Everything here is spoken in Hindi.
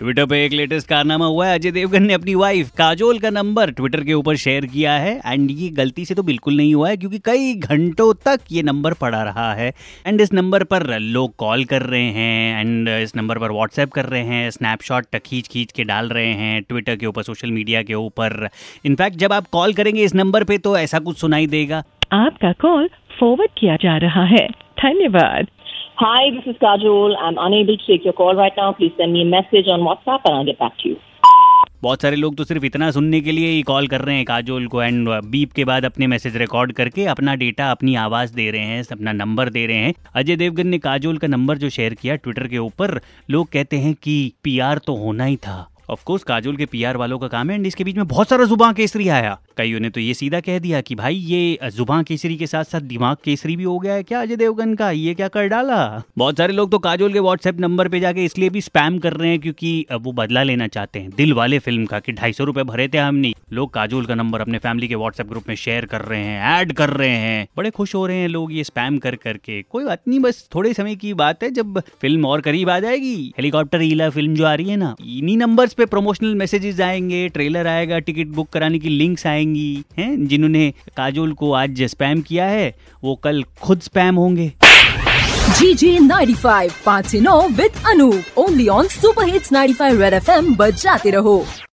ट्विटर पे एक लेटेस्ट कारनामा हुआ है। अजय देवगन ने अपनी वाइफ काजोल का नंबर ट्विटर के ऊपर शेयर किया है एंड ये गलती से तो बिल्कुल नहीं हुआ है, क्योंकि कई घंटों तक ये नंबर पड़ा रहा है एंड इस नंबर पर लोग कॉल कर रहे हैं एंड इस नंबर पर व्हाट्सएप कर रहे हैं, स्नैपशॉट खींच खींच के डाल रहे हैं ट्विटर के ऊपर, सोशल मीडिया के ऊपर। इनफैक्ट जब आप कॉल करेंगे इस नंबर पे तो ऐसा कुछ सुनाई देगा। आपका कॉल फॉरवर्ड किया जा रहा है, धन्यवाद। Hi, this is Kajol. I'm unable to take your call right now. Please send me a message on WhatsApp and I'll get back to you. बहुत सारे लोग तो सिर्फ इतना सुनने के लिए ही कॉल कर रहे हैं काजोल को एंड बीप के बाद अपने मैसेज रिकॉर्ड करके अपना डेटा, अपनी आवाज़ दे रहे हैं, अपना नंबर दे रहे हैं। अजय देवगन ने काजोल का नंबर जो शेयर किया ट्विटर के ऊपर, लोग कहते हैं कि पीआर तो होना ही था। ऑफ कोर्स काजोल के पीआर वालों का काम है एंड इसके बीच में बहुत सारा जुबान केसरी आया। कईयों ने तो ये सीधा कह दिया कि भाई ये जुबान केसरी के साथ साथ दिमाग केसरी भी हो गया है क्या अजय देवगन का, ये क्या कर डाला। बहुत सारे लोग तो काजोल के व्हाट्सएप नंबर पे जाके इसलिए भी स्पैम कर रहे हैं क्योंकि वो बदला लेना चाहते हैं दिल वाले फिल्म का कि 250 रुपए भरे थे हमने। लोग काजोल का नंबर अपने फैमिली के व्हाट्सएप ग्रुप में शेयर कर रहे हैं, ऐड कर रहे हैं, बड़े खुश हो रहे हैं लोग ये स्पैम कर करके। कोई बात नहीं, बस थोड़े समय की बात है, जब फिल्म और करीब आ जाएगी, हेलीकॉप्टर ईला फिल्म जो आ रही है ना, इन्हीं नंबर्स पे प्रमोशनल मैसेजेस आएंगे, ट्रेलर आएगा, टिकट बुक कराने की लिंक्स आएंगी। हैं जिन्होंने काजोल को आज स्पैम किया है वो कल खुद स्पैम होंगे। GG 95 5 से 9 with Anoop, only on super hits 95 red FM। बजाते रहो।